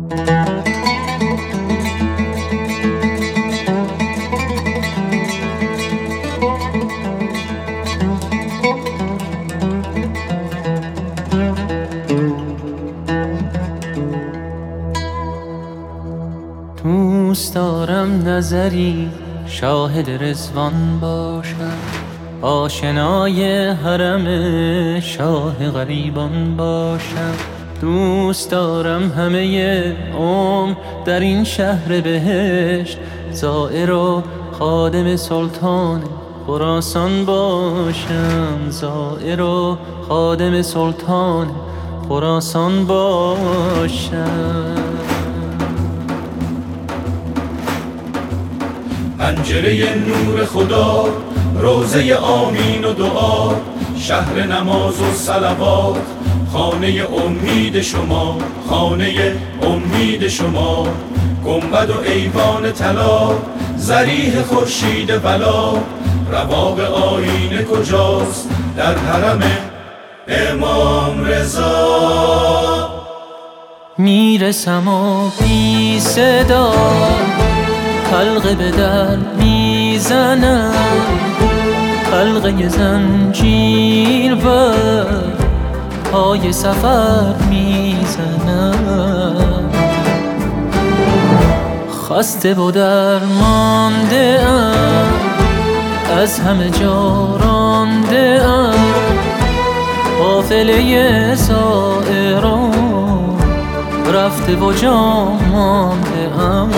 دوست دارم نظری شاهد رضوان باشم، آشنای حرم شاه غریبان باشم. دوست دارم همه عمر در این شهر بهشت زائر و خادم سلطان خراسان باشم، زائر و خادم سلطان خراسان باشم. پنجره نور خدا، روضه آمین و دعا، شهر نماز و صلوات، خانه امید شما، خانه امید شما. گنبد و ایوان طلا، ضریح خورشید ولا، رواق آیینه کجاست در حرم امام رضا. میرسم و بی صدا حلقه به در میزنم، حلقه زنجیر بر پای سفر میزنم. خسته و درمانده ام، از همه جا رانده ام، قافله زائران رفته و جا مانده ام،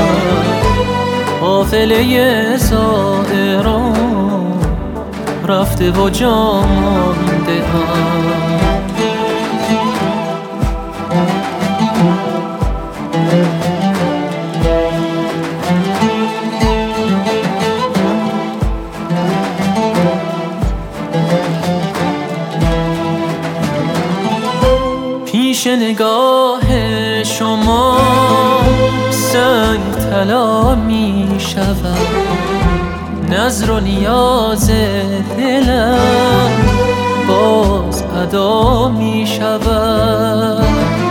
قافله زائران رفته و جا مانده ام. پیش نگاه شما سنگ طلا می شود، نظر و نیاز دلم باز ادا می شود.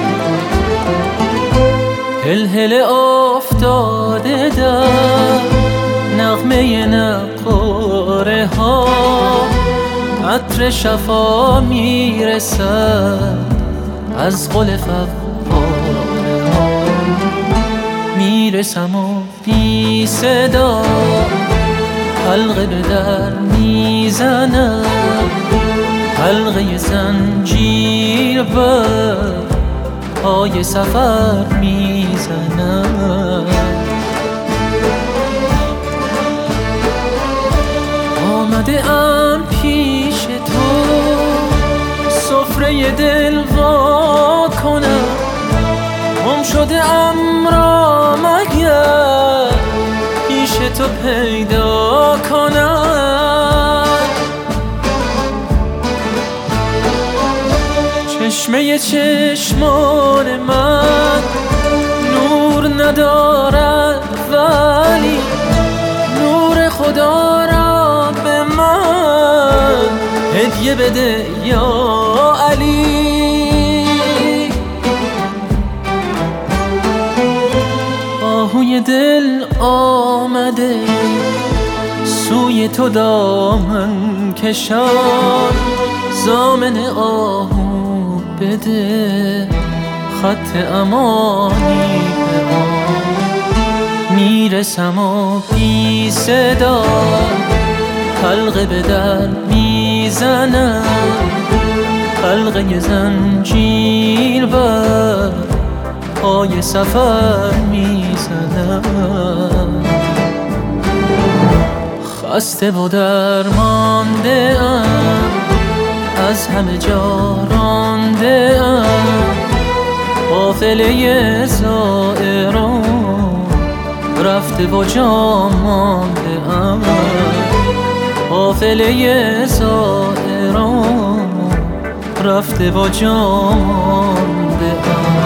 هلهله افتاده در نغمه نقاره ها، عطر شفا می رسد از قل فواره ها. میرسم و بی صدا حلقه به در میزنم، حلقه زنجیر بر پای سفر میزنم. آمده ام پیش تو سفره دل وا کنم، گم شده ام را مگر پیش تو پیدا کنم. چشمه چشمان من نور ندارد، ولی نور خدا را به من هدیه بده یا علی. آهوی دل آمده سوی تو دامن کشان، ضامن آهو بده خط امانی به آن. میرسم و بی صدا حلقه به در میزنم، حلقه زنجیر بر پای سفر میزنم. خسته و درمانده ام، از همه جا رانده ام، قافله زائران رفته و جا مانده ام، قافله زائران رفته و جا مانده ام.